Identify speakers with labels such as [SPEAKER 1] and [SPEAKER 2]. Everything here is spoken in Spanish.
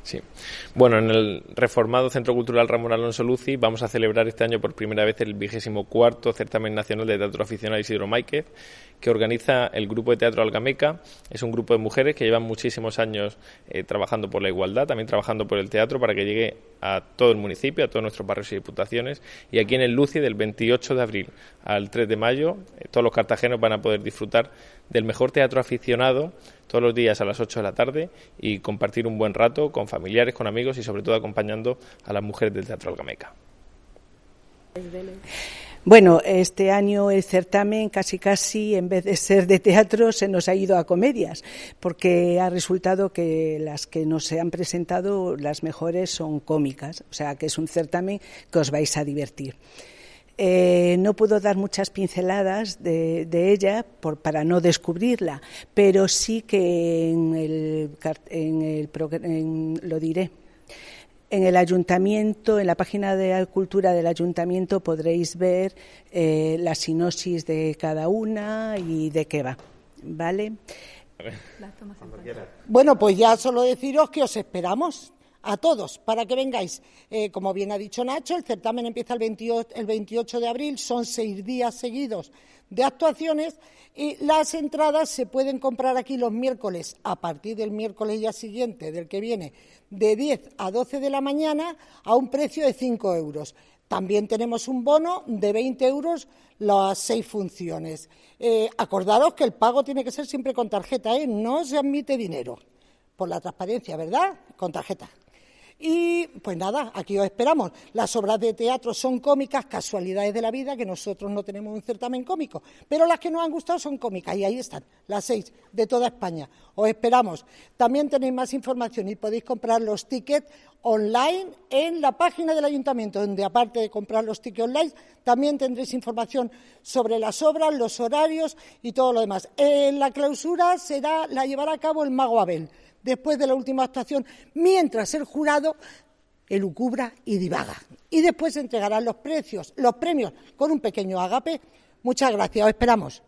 [SPEAKER 1] Sí. Bueno, en el reformado Centro Cultural Ramón Alonso Luci vamos a celebrar este año por primera vez el 24º Certamen Nacional de Teatro Aficionado Isidro Máiquez, que organiza el Grupo de Teatro Algameca. Es un grupo de mujeres que llevan muchísimos años trabajando por la igualdad, también trabajando por el teatro para que llegue a todo el municipio, a todos nuestros barrios y diputaciones. Y aquí en el Luci, del 28 de abril al 3 de mayo, todos los cartagenos van a poder disfrutar del mejor teatro aficionado todos los días a las 8 de la tarde y compartir un buen rato con familiares, con amigos y sobre todo acompañando a las mujeres del Teatro Algameca.
[SPEAKER 2] Bueno, este año el certamen casi en vez de ser de teatro se nos ha ido a comedias, porque ha resultado que las que nos se han presentado, las mejores son cómicas, o sea que es un certamen que os vais a divertir. No puedo dar muchas pinceladas de ella para no descubrirla, pero sí que lo diré. En el ayuntamiento, en la página de Cultura del ayuntamiento podréis ver la sinopsis de cada una y de qué va, ¿vale?
[SPEAKER 3] Bueno, pues ya solo deciros que os esperamos a todos, para que vengáis. Como bien ha dicho Nacho, el certamen empieza el 28 de abril, son 6 días seguidos de actuaciones y las entradas se pueden comprar aquí los miércoles, a partir del miércoles ya siguiente, del que viene, de 10 a 12 de la mañana a un precio de 5 euros. También tenemos un bono de 20 euros las 6 funciones. Acordaros que el pago tiene que ser siempre con tarjeta, no se admite dinero, por la transparencia, ¿verdad? Con tarjeta. Y pues nada, aquí os esperamos. Las obras de teatro son cómicas, casualidades de la vida, que nosotros no tenemos un certamen cómico, pero las que nos han gustado son cómicas y ahí están, las 6 de toda España. Os esperamos. También tenéis más información y podéis comprar los tickets online en la página del ayuntamiento, donde aparte de comprar los tickets online, también tendréis información sobre las obras, los horarios y todo lo demás. La clausura la llevará a cabo el Mago Abel, después de la última actuación, mientras el jurado elucubra y divaga. Y después se entregarán los premios con un pequeño ágape. Muchas gracias, os esperamos.